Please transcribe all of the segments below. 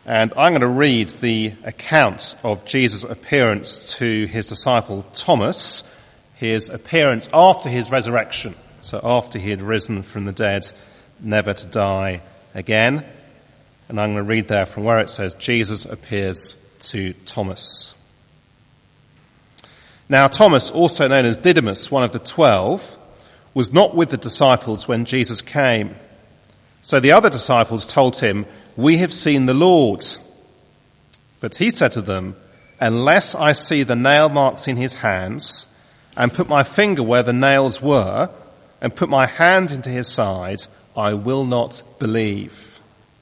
And I'm going to read the account of Jesus' appearance to his disciple Thomas, his appearance after his resurrection, so after he had risen from the dead, never to die again. And I'm going to read there from where it says, Jesus appears to Thomas. Now Thomas, also known as Didymus, one of the 12, was not with the disciples when Jesus came. So the other disciples told him, "We have seen the Lord." But he said to them, "Unless I see the nail marks in his hands, and put my finger where the nails were, and put my hand into his side, I will not believe."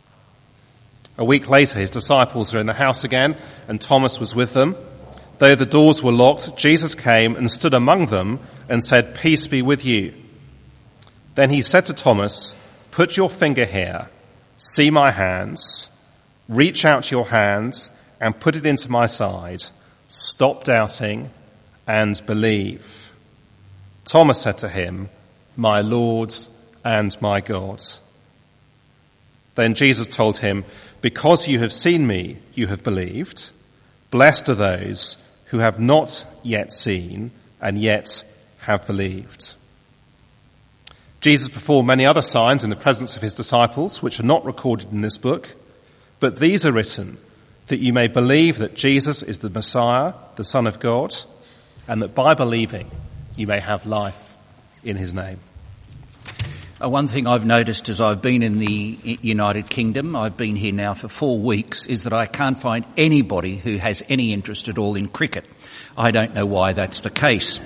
A week later, his disciples were in the house again, and Thomas was with them. Though the doors were locked, Jesus came and stood among them and said, "Peace be with you." Then he said to Thomas, "Put your finger here, see my hands, reach out your hand and put it into my side. Stop doubting and believe." Thomas said to him, "My Lord and my God." Then Jesus told him, "Because you have seen me, you have believed. Blessed are those who have not yet seen and yet have believed." Jesus performed many other signs in the presence of his disciples, which are not recorded in this book, but these are written that you may believe that Jesus is the Messiah, the Son of God, and that by believing you may have life in his name. One thing I've noticed as I've been in the United Kingdom, I've been here now for 4 weeks, is that I can't find anybody who has any interest at all in cricket. I don't know why that's the case.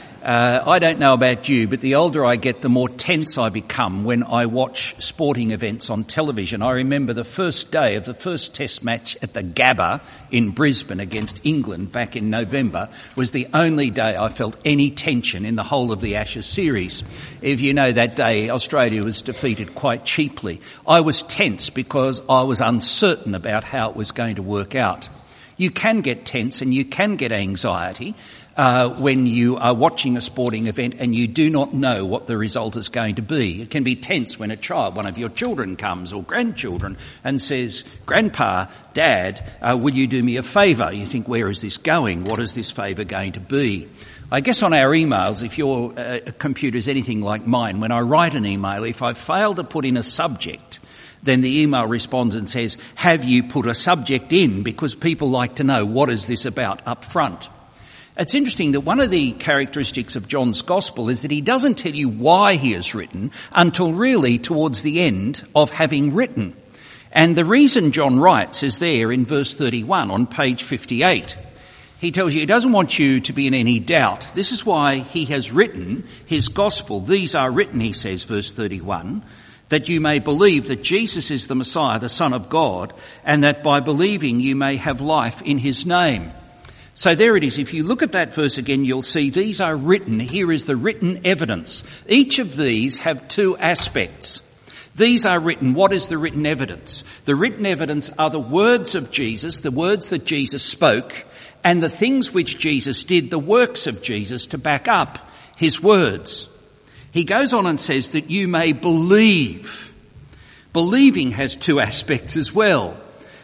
I don't know about you, but the older I get, the more tense I become when I watch sporting events on television. I remember the first day of the first test match at the Gabba in Brisbane against England back in November was the only day I felt any tension in the whole of the Ashes series. If you know, that day Australia was defeated quite cheaply. I was tense because I was uncertain about how it was going to work out. You can get tense and you can get anxiety when you are watching a sporting event and you do not know what the result is going to be. It can be tense when a child, one of your children comes or grandchildren and says, "Grandpa, Dad, will you do me a favour?" You think, where is this going? What is this favour going to be? I guess on our emails, if your computer is anything like mine, when I write an email, if I fail to put in a subject, then the email responds and says, "Have you put a subject in?" Because people like to know, what is this about up front? It's interesting that one of the characteristics of John's Gospel is that he doesn't tell you why he has written until really towards the end of having written. And the reason John writes is there in verse 31 on page 58. He tells you he doesn't want you to be in any doubt. This is why he has written his Gospel. "These are written," he says, verse 31, "that you may believe that Jesus is the Messiah, the Son of God, and that by believing you may have life in his name." So there it is. If you look at that verse again, you'll see these are written. Here is the written evidence. Each of these have 2 aspects. These are written. What is the written evidence? The written evidence are the words of Jesus, the words that Jesus spoke, and the things which Jesus did, the works of Jesus to back up his words. He goes on and says that you may believe. Believing has 2 aspects as well.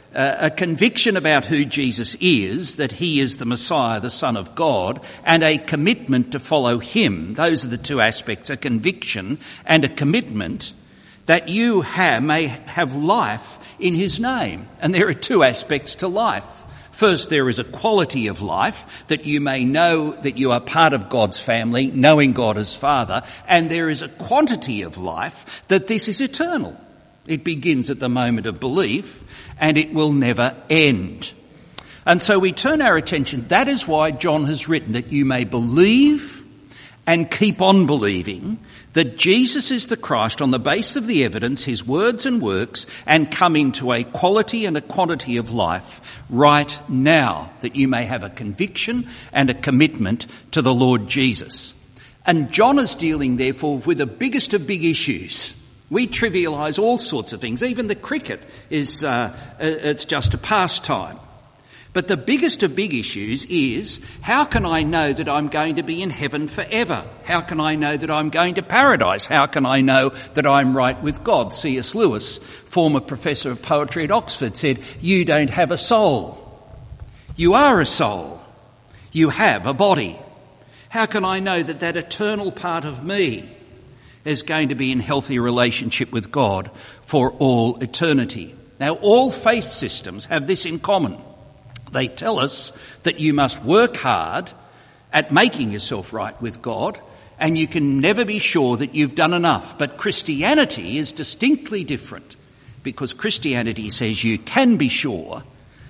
A conviction about who Jesus is, that he is the Messiah, the Son of God, and a commitment to follow him. Those are the 2 aspects, a conviction and a commitment that you may have life in his name. And there are 2 aspects to life. First, there is a quality of life, that you may know that you are part of God's family, knowing God as Father, and there is a quantity of life, that this is eternal. It begins at the moment of belief, and it will never end. And so we turn our attention, that is why John has written that you may believe and keep on believing that Jesus is the Christ on the basis of the evidence, his words and works, and come into a quality and a quantity of life right now, that you may have a conviction and a commitment to the Lord Jesus. And John is dealing, therefore, with the biggest of big issues. We trivialise all sorts of things. Even the cricket is it's just a pastime. But the biggest of big issues is, how can I know that I'm going to be in heaven forever? How can I know that I'm going to paradise? How can I know that I'm right with God? C.S. Lewis, former professor of poetry at Oxford, said, "You don't have a soul. You are a soul. You have a body. How can I know that that eternal part of me is going to be in healthy relationship with God for all eternity?" Now, all faith systems have this in common. They tell us that you must work hard at making yourself right with God, and you can never be sure that you've done enough. But Christianity is distinctly different, because Christianity says you can be sure,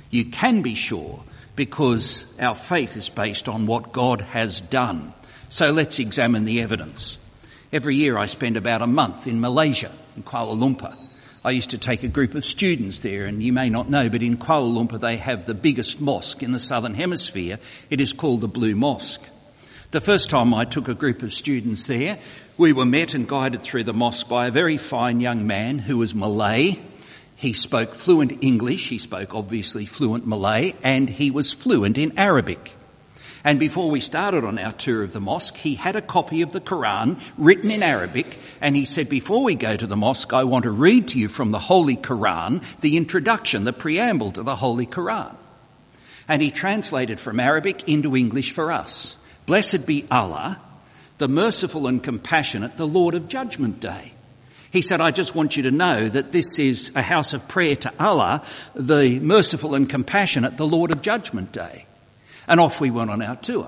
because our faith is based on what God has done. So let's examine the evidence. Every year I spend about a month in Malaysia, in Kuala Lumpur. I used to take a group of students there, and you may not know, but in Kuala Lumpur they have the biggest mosque in the Southern Hemisphere. It is called the Blue Mosque. The first time I took a group of students there, we were met and guided through the mosque by a very fine young man who was Malay. He spoke fluent English, he spoke obviously fluent Malay, and he was fluent in Arabic. And before we started on our tour of the mosque, he had a copy of the Quran written in Arabic, and he said, "Before we go to the mosque, I want to read to you from the Holy Quran the introduction, the preamble to the Holy Quran." And he translated from Arabic into English for us. "Blessed be Allah, the merciful and compassionate, the Lord of Judgment Day." He said, "I just want you to know that this is a house of prayer to Allah, the merciful and compassionate, the Lord of Judgment Day." And off we went on our tour.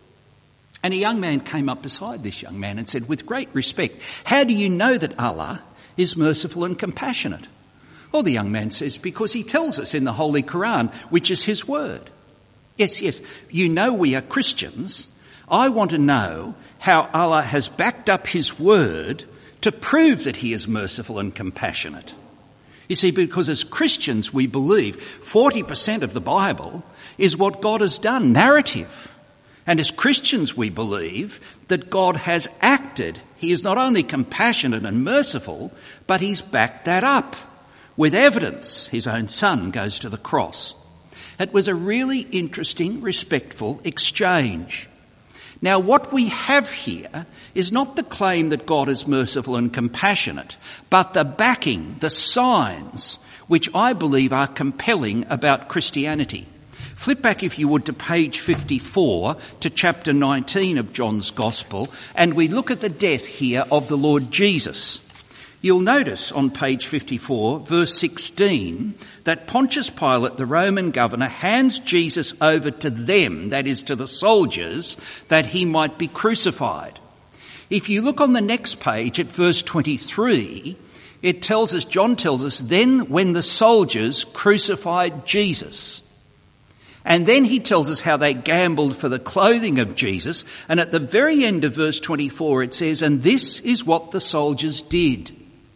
And a young man came up beside this young man and said, with great respect, "How do you know that Allah is merciful and compassionate?" Well, the young man says, "Because he tells us in the Holy Quran, which is his word." Yes, you know we are Christians. I want to know how Allah has backed up his word to prove that he is merciful and compassionate. You see, because as Christians we believe 40% of the Bible is what God has done, narrative. And as Christians we believe that God has acted. He is not only compassionate and merciful, but he's backed that up with evidence. His own son goes to the cross. It was a really interesting, respectful exchange. Now, what we have here is not the claim that God is merciful and compassionate, but the backing, the signs, which I believe are compelling about Christianity. Flip back, if you would, to page 54, to chapter 19 of John's Gospel, and we look at the death here of the Lord Jesus. You'll notice on page 54, verse 16, that Pontius Pilate, the Roman governor, hands Jesus over to them, that is to the soldiers, that he might be crucified. If you look on the next page at verse 23, it tells us, John tells us, then when the soldiers crucified Jesus. And then he tells us how they gambled for the clothing of Jesus. And at the very end of verse 24 it says, and this is what the soldiers did.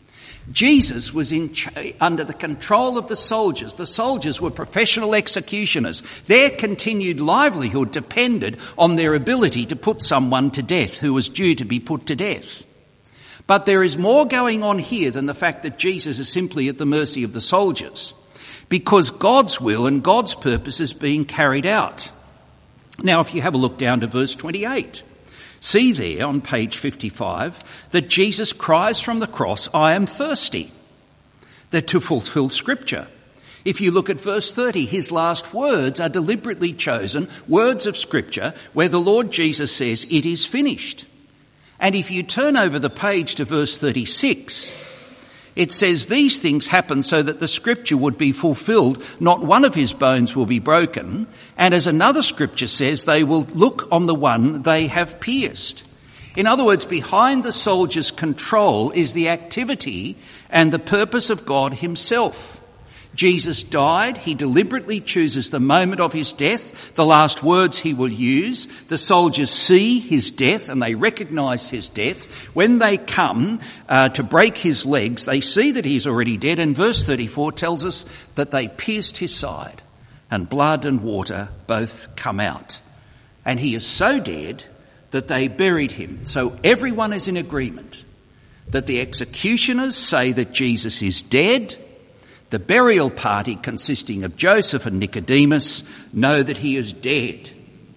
Jesus was under the control of the soldiers. The soldiers were professional executioners. Their continued livelihood depended on their ability to put someone to death who was due to be put to death. But there is more going on here than the fact that Jesus is simply at the mercy of the soldiers, because God's will and God's purpose is being carried out. Now, if you have a look down to verse 28, see there on page 55 that Jesus cries from the cross, I am thirsty. They're to fulfill Scripture. If you look at verse 30, his last words are deliberately chosen, words of Scripture, where the Lord Jesus says, it is finished. And if you turn over the page to verse 36, it says these things happen so that the Scripture would be fulfilled. Not one of his bones will be broken. And as another Scripture says, they will look on the one they have pierced. In other words, behind the soldier's control is the activity and the purpose of God himself. Jesus died. He deliberately chooses the moment of his death, the last words he will use. The soldiers see his death and they recognise his death. When they come to break his legs, they see that he's already dead. And verse 34 tells us that they pierced his side and blood and water both come out. And he is so dead that they buried him. So everyone is in agreement that the executioners say that Jesus is dead. The burial party, consisting of Joseph and Nicodemus, know that he is dead.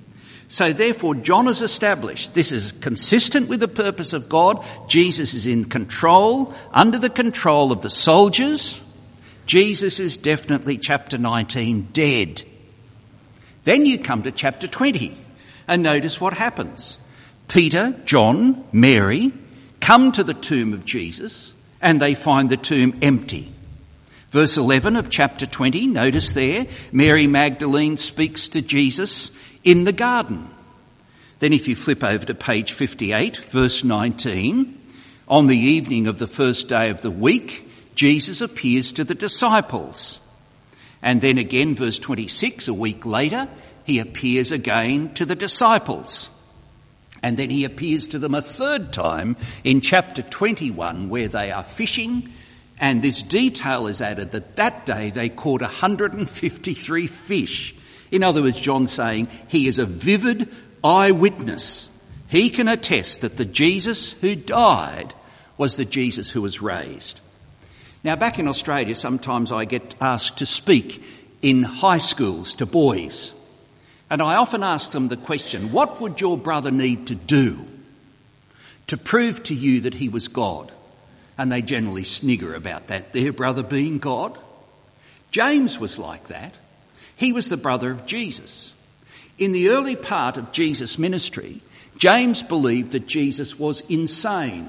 So therefore, John has established this is consistent with the purpose of God. Jesus is in control, under the control of the soldiers. Jesus is definitely, chapter 19, dead. Then you come to chapter 20 and notice what happens. Peter, John, Mary come to the tomb of Jesus and they find the tomb empty. Verse 11 of chapter 20, notice there, Mary Magdalene speaks to Jesus in the garden. Then if you flip over to page 58, verse 19, on the evening of the first day of the week, Jesus appears to the disciples. And then again, verse 26, a week later, he appears again to the disciples. And then he appears to them a third time in chapter 21, where they are fishing. And this detail is added that day they caught 153 fish. In other words, John's saying he is a vivid eyewitness. He can attest that the Jesus who died was the Jesus who was raised. Now, back in Australia, sometimes I get asked to speak in high schools to boys. And I often ask them the question, what would your brother need to do to prove to you that he was God? And they generally snigger about that, their brother being God. James was like that. He was the brother of Jesus. In the early part of Jesus' ministry, James believed that Jesus was insane.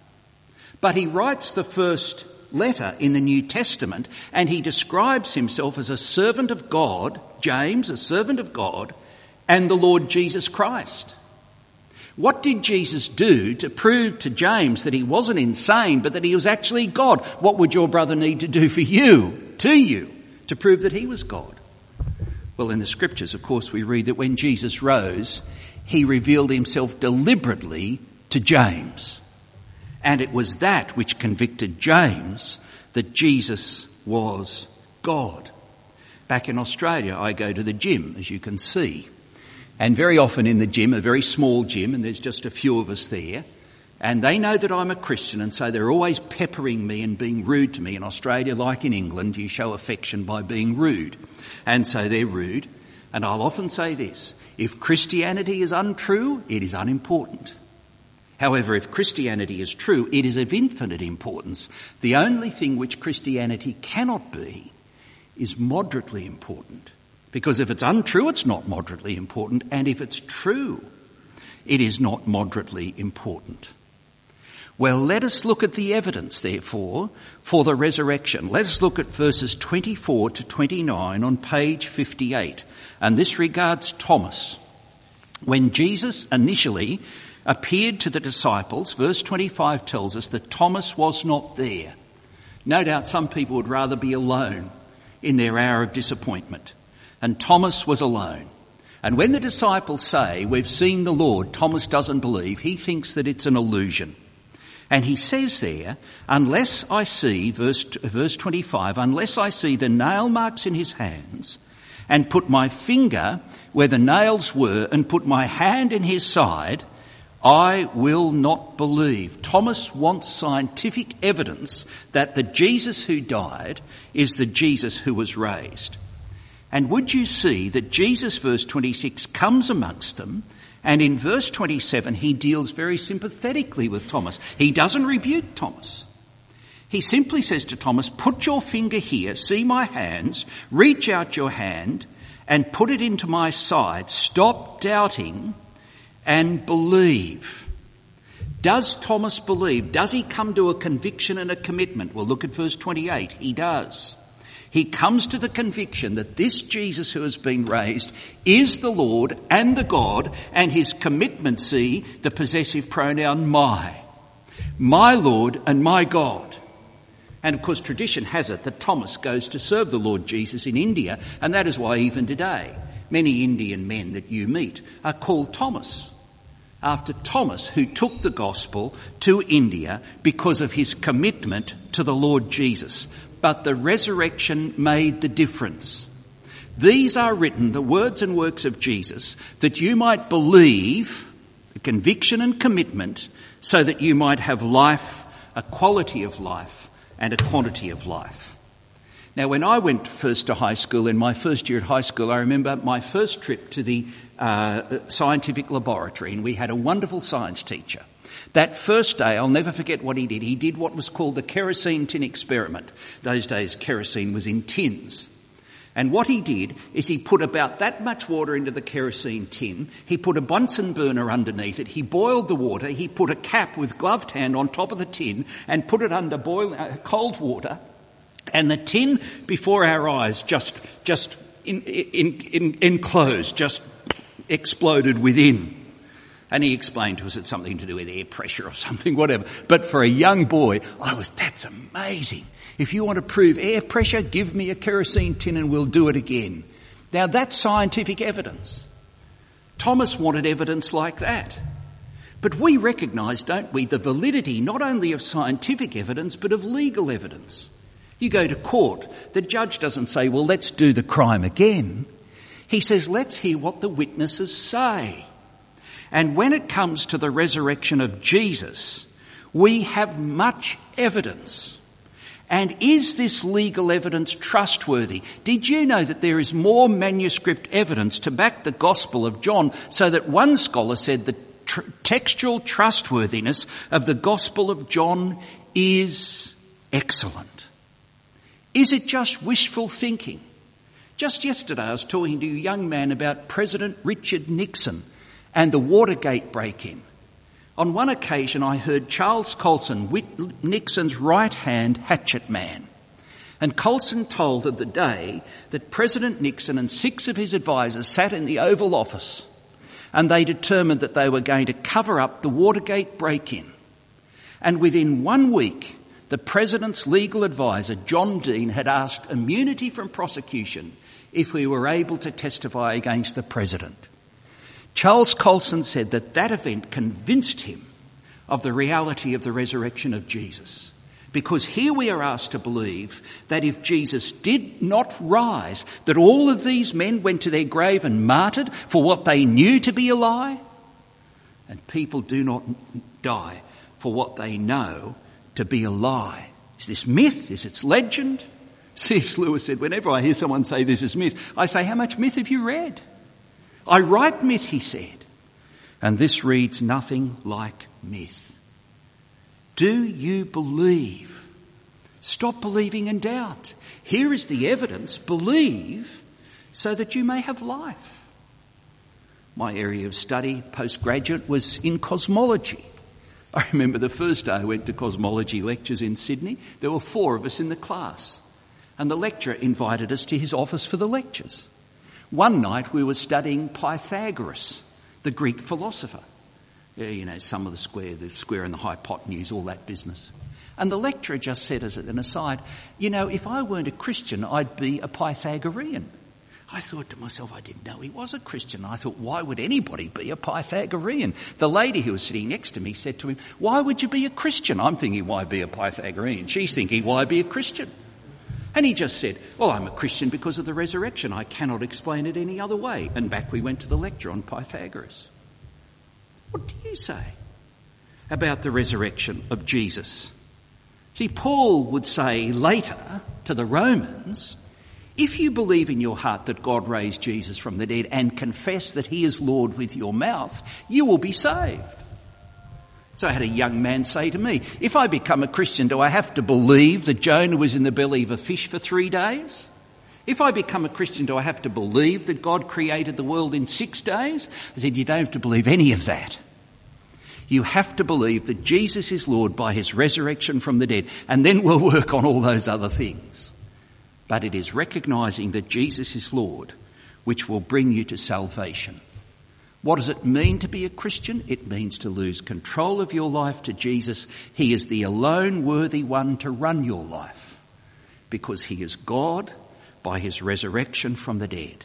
But he writes the first letter in the New Testament and he describes himself as a servant of God, James, a servant of God, and the Lord Jesus Christ. What did Jesus do to prove to James that he wasn't insane, but that he was actually God? What would your brother need to do for you, to prove that he was God? Well, in the scriptures, of course, we read that when Jesus rose, he revealed himself deliberately to James. And it was that which convicted James that Jesus was God. Back in Australia, I go to the gym, as you can see. And very often in the gym, a very small gym, and there's just a few of us there, and they know that I'm a Christian, and so they're always peppering me and being rude to me. In Australia, like in England, you show affection by being rude. And so they're rude. And I'll often say this, if Christianity is untrue, it is unimportant. However, if Christianity is true, it is of infinite importance. The only thing which Christianity cannot be is moderately important. Because if it's untrue, it's not moderately important. And if it's true, it is not moderately important. Well, let us look at the evidence, therefore, for the resurrection. Let us look at verses 24 to 29 on page 58. And this regards Thomas. When Jesus initially appeared to the disciples, verse 25 tells us that Thomas was not there. No doubt some people would rather be alone in their hour of disappointment. And Thomas was alone. And when the disciples say, we've seen the Lord, Thomas doesn't believe. He thinks that it's an illusion. And he says there, unless I see, verse 25, unless I see the nail marks in his hands and put my finger where the nails were and put my hand in his side, I will not believe. Thomas wants scientific evidence that the Jesus who died is the Jesus who was raised. And would you see that Jesus, verse 26, comes amongst them, and in verse 27 he deals very sympathetically with Thomas. He doesn't rebuke Thomas. He simply says to Thomas, put your finger here, see my hands, reach out your hand and put it into my side. Stop doubting and believe. Does Thomas believe? Does he come to a conviction and a commitment? Well, look at verse 28. He does. He comes to the conviction that this Jesus who has been raised is the Lord and the God, and his commitment, see, the possessive pronoun my Lord and my God. And of course tradition has it that Thomas goes to serve the Lord Jesus in India, and that is why even today many Indian men that you meet are called Thomas, after Thomas, who took the gospel to India because of his commitment to the Lord Jesus. But the resurrection made the difference. These are written, the words and works of Jesus, that you might believe, the conviction and commitment, so that you might have life, a quality of life, and a quantity of life. Now, when I went first to high school, in my first year at high school, I remember my first trip to the scientific laboratory, and we had a wonderful science teacher. That first day, I'll never forget what he did. He did what was called the kerosene tin experiment. Those days, kerosene was in tins. And what he did is he put about that much water into the kerosene tin. He put a Bunsen burner underneath it. He boiled the water. He put a cap with gloved hand on top of the tin and put it under cold water. And the tin before our eyes just enclosed, just exploded within. And he explained to us it's something to do with air pressure or something, whatever. But for a young boy, that's amazing. If you want to prove air pressure, give me a kerosene tin and we'll do it again. Now that's scientific evidence. Thomas wanted evidence like that. But we recognise, don't we, the validity not only of scientific evidence but of legal evidence. You go to court, the judge doesn't say, well, let's do the crime again. He says, let's hear what the witnesses say. And when it comes to the resurrection of Jesus, we have much evidence. And is this legal evidence trustworthy? Did you know that there is more manuscript evidence to back the Gospel of John, so that one scholar said the textual trustworthiness of the Gospel of John is excellent? Is it just wishful thinking? Just yesterday I was talking to a young man about President Richard Nixon and the Watergate break-in. On one occasion I heard Charles Colson, Nixon's right-hand hatchet man. And Colson told of the day that President Nixon and 6 of his advisers sat in the Oval Office and they determined that they were going to cover up the Watergate break-in. And within 1 week, the President's legal adviser, John Dean, had asked immunity from prosecution if we were able to testify against the President. Charles Colson said that event convinced him of the reality of the resurrection of Jesus. Because here we are asked to believe that if Jesus did not rise, that all of these men went to their grave and martyred for what they knew to be a lie. And people do not die for what they know to be a lie. Is this myth? Is it legend? C.S. Lewis said, whenever I hear someone say this is myth, I say, how much myth have you read? I write myth, he said. And this reads nothing like myth. Do you believe? Stop believing in doubt. Here is the evidence. Believe so that you may have life. My area of study, postgraduate, was in cosmology. I remember the first day I went to cosmology lectures in Sydney. There were 4 of us in the class. And the lecturer invited us to his office for the lectures. One night we were studying Pythagoras, the Greek philosopher. Some of the square and the hypotenuse, all that business. And the lecturer just said as an aside, if I weren't a Christian, I'd be a Pythagorean. I thought to myself, I didn't know he was a Christian. I thought, why would anybody be a Pythagorean? The lady who was sitting next to me said to him, why would you be a Christian? I'm thinking, why be a Pythagorean? She's thinking, why be a Christian? And he just said, well, I'm a Christian because of the resurrection. I cannot explain it any other way. And back we went to the lecture on Pythagoras. What do you say about the resurrection of Jesus? See, Paul would say later to the Romans, if you believe in your heart that God raised Jesus from the dead and confess that he is Lord with your mouth, you will be saved. So I had a young man say to me, if I become a Christian, do I have to believe that Jonah was in the belly of a fish for 3 days? If I become a Christian, do I have to believe that God created the world in 6 days? I said, you don't have to believe any of that. You have to believe that Jesus is Lord by his resurrection from the dead, and then we'll work on all those other things. But it is recognising that Jesus is Lord which will bring you to salvation. What does it mean to be a Christian? It means to lose control of your life to Jesus. He is the alone worthy one to run your life because he is God by his resurrection from the dead.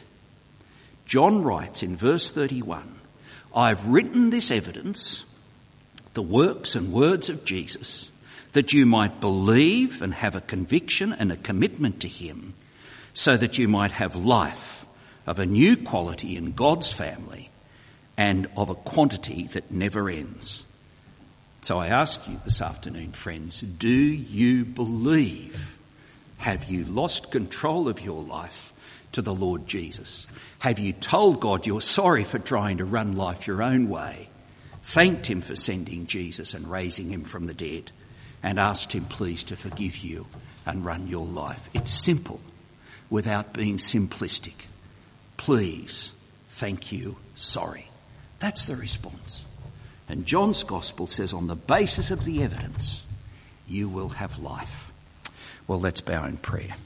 John writes in verse 31, I've written this evidence, the works and words of Jesus, that you might believe and have a conviction and a commitment to him, so that you might have life of a new quality in God's family and of a quantity that never ends. So I ask you this afternoon, friends, do you believe? Have you lost control of your life to the Lord Jesus? Have you told God you're sorry for trying to run life your own way, thanked him for sending Jesus and raising him from the dead, and asked him please to forgive you and run your life? It's simple without being simplistic. Please, thank you, sorry. That's the response. And John's Gospel says on the basis of the evidence, you will have life. Well, let's bow in prayer.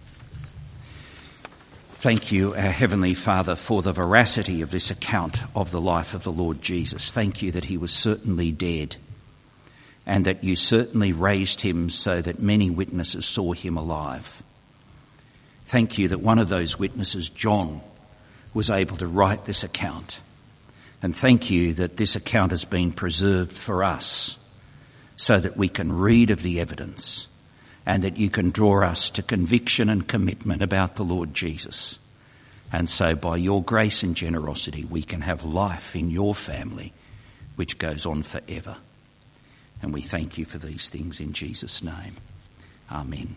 Thank you, our Heavenly Father, for the veracity of this account of the life of the Lord Jesus. Thank you that he was certainly dead and that you certainly raised him so that many witnesses saw him alive. Thank you that one of those witnesses, John, was able to write this account. And thank you that this account has been preserved for us so that we can read of the evidence and that you can draw us to conviction and commitment about the Lord Jesus. And so by your grace and generosity, we can have life in your family, which goes on forever. And we thank you for these things in Jesus' name. Amen.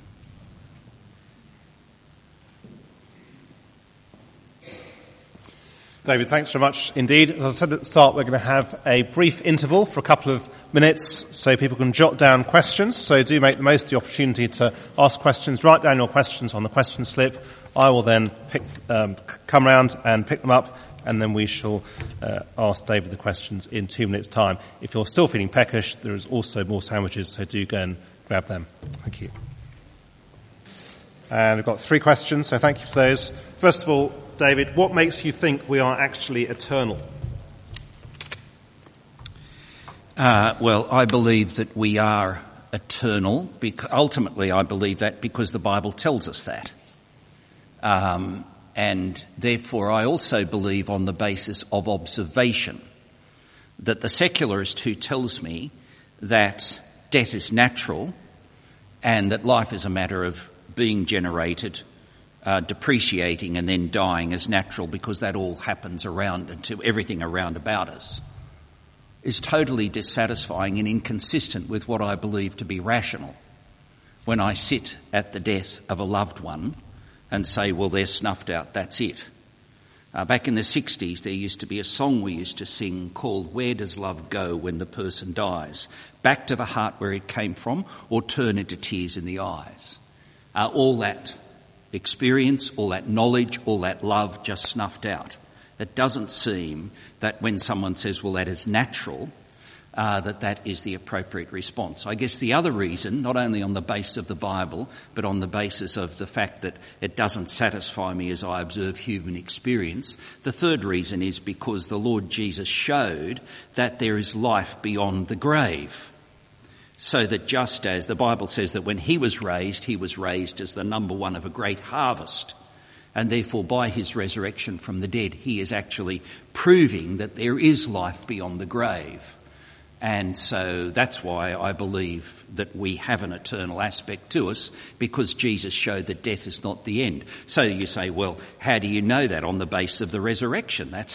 David, thanks very much indeed. As I said at the start, we're going to have a brief interval for a couple of minutes so people can jot down questions. So do make the most of the opportunity to ask questions. Write down your questions on the question slip. I will then come round and pick them up, and then we shall ask David the questions in 2 minutes' time. If you're still feeling peckish, there is also more sandwiches, so do go and grab them. Thank you. And we've got 3 questions, so thank you for those. First of all, David, what makes you think we are actually eternal? Well, I believe that we are eternal. Ultimately, I believe that because the Bible tells us that. And therefore, I also believe on the basis of observation that the secularist who tells me that death is natural and that life is a matter of being generated, depreciating and then dying as natural because that all happens around and to everything around about us, is totally dissatisfying and inconsistent with what I believe to be rational. When I sit at the death of a loved one and say, well, they're snuffed out, that's it. Back in the 60s, there used to be a song we used to sing called Where Does Love Go When the Person Dies? Back to the heart where it came from, or turn into tears in the eyes. All that experience, all that knowledge, all that love just snuffed out. It doesn't seem that when someone says, well, that is natural, that is the appropriate response. I guess the other reason, not only on the basis of the Bible, but on the basis of the fact that it doesn't satisfy me as I observe human experience, the third reason is because the Lord Jesus showed that there is life beyond the grave. So that just as the Bible says that when he was raised as the number one of a great harvest. And therefore by his resurrection from the dead, he is actually proving that there is life beyond the grave. And so that's why I believe that we have an eternal aspect to us, because Jesus showed that death is not the end. So you say, well, how do you know that? On the basis of the resurrection. That's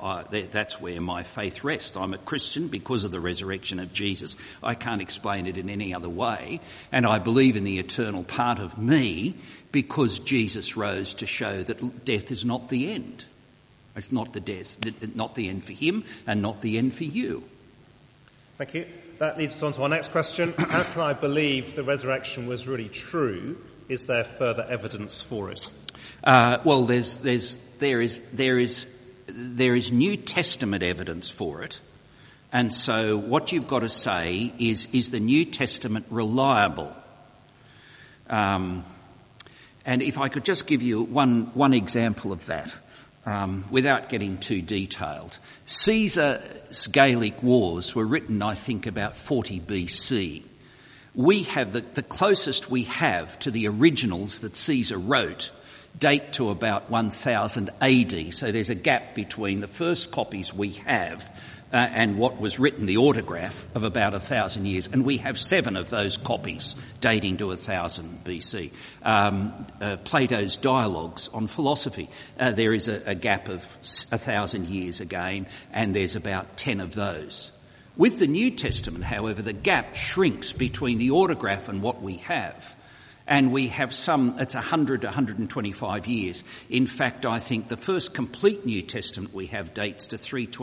where my faith rests. I'm a Christian because of the resurrection of Jesus. I can't explain it in any other way. And I believe in the eternal part of me because Jesus rose to show that death is not the end. It's not not the end for him and not the end for you. Thank you. That leads us on to our next question. How can I believe the resurrection was really true? Is there further evidence for it? Well, there is New Testament evidence for it, and so what you've got to say is the New Testament reliable? And if I could just give you one example of that. Without getting too detailed. Caesar's Gallic Wars were written, I think, about 40 BC. We have the closest we have to the originals that Caesar wrote date to about 1000 AD. So there's a gap between the first copies we have and what was written, the autograph, of about 1,000 years. And we have 7 of those copies dating to 1000 BC. Plato's dialogues on philosophy, there is a gap of 1,000 years again, and there's about 10 of those. With the New Testament, however, the gap shrinks between the autograph and what we have. And we have it's 100 to 125 years. In fact, I think the first complete New Testament we have dates to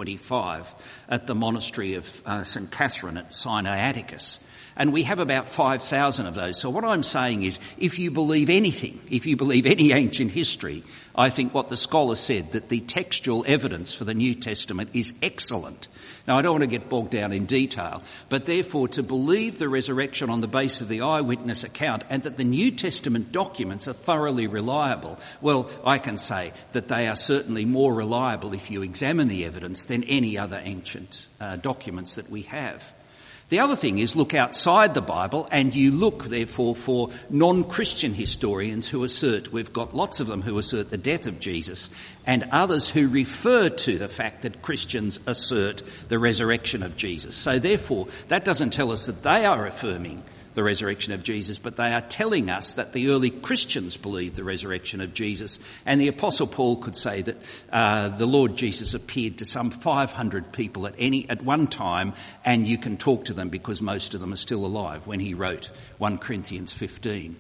325 at the monastery of St. Catherine at Sinai-Atticus. And we have about 5,000 of those. So what I'm saying is, if you believe anything, if you believe any ancient history, I think what the scholar said, that the textual evidence for the New Testament is excellent. Now, I don't want to get bogged down in detail, but therefore to believe the resurrection on the basis of the eyewitness account and that the New Testament documents are thoroughly reliable, well, I can say that they are certainly more reliable if you examine the evidence than any other ancient documents that we have. The other thing is, look outside the Bible and you look, therefore, for non-Christian historians who assert, we've got lots of them who assert the death of Jesus, and others who refer to the fact that Christians assert the resurrection of Jesus. So therefore, that doesn't tell us that they are affirming the resurrection of Jesus, but they are telling us that the early Christians believed the resurrection of Jesus. And the Apostle Paul could say that the Lord Jesus appeared to some 500 people at one time, and you can talk to them because most of them are still alive, when he wrote 1 Corinthians 15.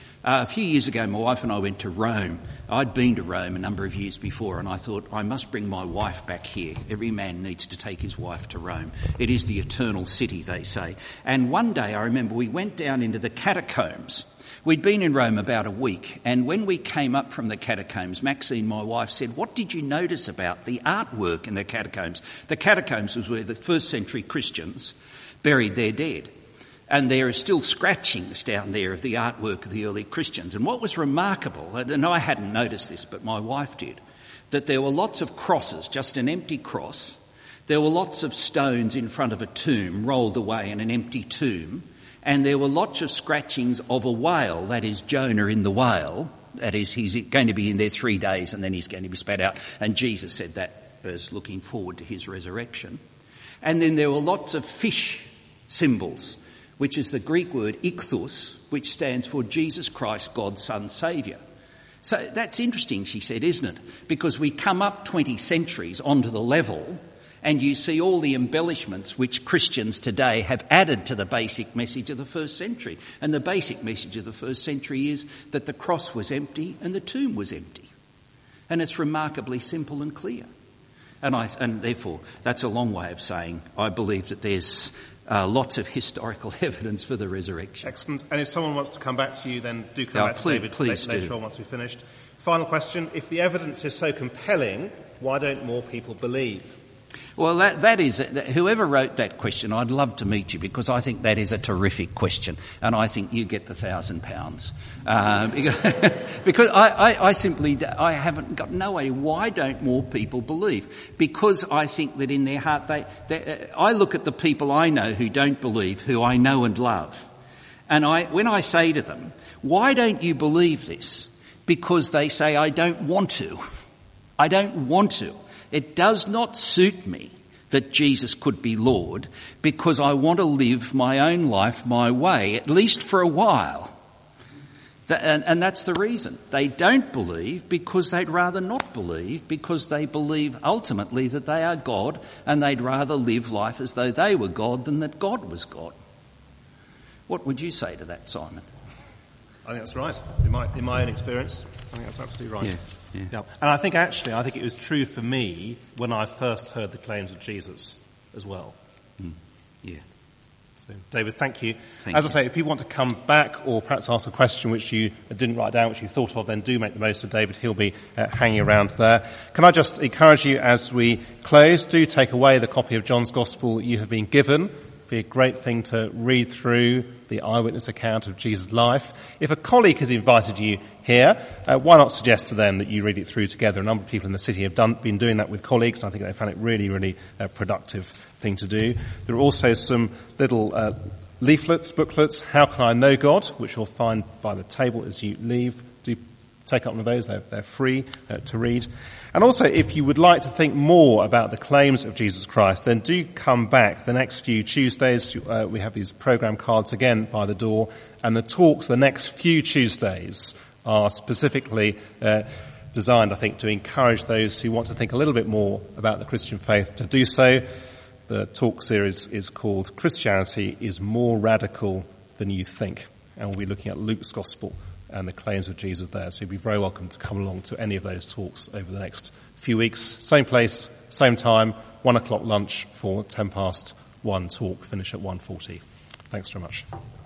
A few years ago, my wife and I went to Rome. I'd been to Rome a number of years before, and I thought, I must bring my wife back here. Every man needs to take his wife to Rome. It is the eternal city, they say. And one day, I remember, we went down into the catacombs. We'd been in Rome about a week, and when we came up from the catacombs, Maxine, my wife, said, "What did you notice about the artwork in the catacombs?" The catacombs was where the first century Christians buried their dead. And there are still scratchings down there of the artwork of the early Christians. And what was remarkable, and I hadn't noticed this, but my wife did, that there were lots of crosses, just an empty cross. There were lots of stones in front of a tomb, rolled away in an empty tomb. And there were lots of scratchings of a whale, that is Jonah in the whale. That is, he's going to be in there 3 days and then he's going to be spat out. And Jesus said that as looking forward to his resurrection. And then there were lots of fish symbols, which is the Greek word ichthus, which stands for Jesus Christ, God's Son, Saviour. So that's interesting, she said, isn't it? Because we come up 20 centuries onto the level and you see all the embellishments which Christians today have added to the basic message of the first century. And the basic message of the first century is that the cross was empty and the tomb was empty. And it's remarkably simple and clear. And therefore, that's a long way of saying I believe that there's lots of historical evidence for the resurrection. Excellent. And if someone wants to come back to you, then do come back to David later on once we've finished. Final question. If the evidence is so compelling, why don't more people believe? Well, that is, whoever wrote that question, I'd love to meet you because I think that is a terrific question and I think you get the £1,000. Because I haven't got no idea why don't more people believe? Because I think that in their heart, I look at the people I know who don't believe, who I know and love. And when I say to them, why don't you believe this? Because they say, I don't want to. I don't want to. It does not suit me that Jesus could be Lord because I want to live my own life my way, at least for a while. And that's the reason. They don't believe because they'd rather not believe, because they believe ultimately that they are God and they'd rather live life as though they were God than that God was God. What would you say to that, Simon? I think that's right. In my own experience, I think that's absolutely right. Yeah. And I think it was true for me when I first heard the claims of Jesus as well. Yeah. So, David, thank you. Thank As you. I say, if people want to come back or perhaps ask a question which you didn't write down, which you thought of, then do make the most of David. He'll be hanging around there. Can I just encourage you as we close, do take away the copy of John's Gospel you have been given. It'd be a great thing to read through the eyewitness account of Jesus' life. If a colleague has invited you here, why not suggest to them that you read it through together? A number of people in the city have been doing that with colleagues, and I think they found it really, really productive thing to do. There are also some little leaflets, booklets, How Can I Know God, which you'll find by the table as you leave. Do take up one of those. They're free to read. And also, if you would like to think more about the claims of Jesus Christ, then do come back the next few Tuesdays. We have these program cards again by the door, and the talks the next few Tuesdays are specifically designed, I think, to encourage those who want to think a little bit more about the Christian faith to do so. The talk series is called Christianity is More Radical Than You Think. and we'll be looking at Luke's Gospel and the claims of Jesus there. So you'll be very welcome to come along to any of those talks over the next few weeks. Same place, same time, 1 o'clock lunch for 1:10 talk, finish at 1:40. Thanks very much.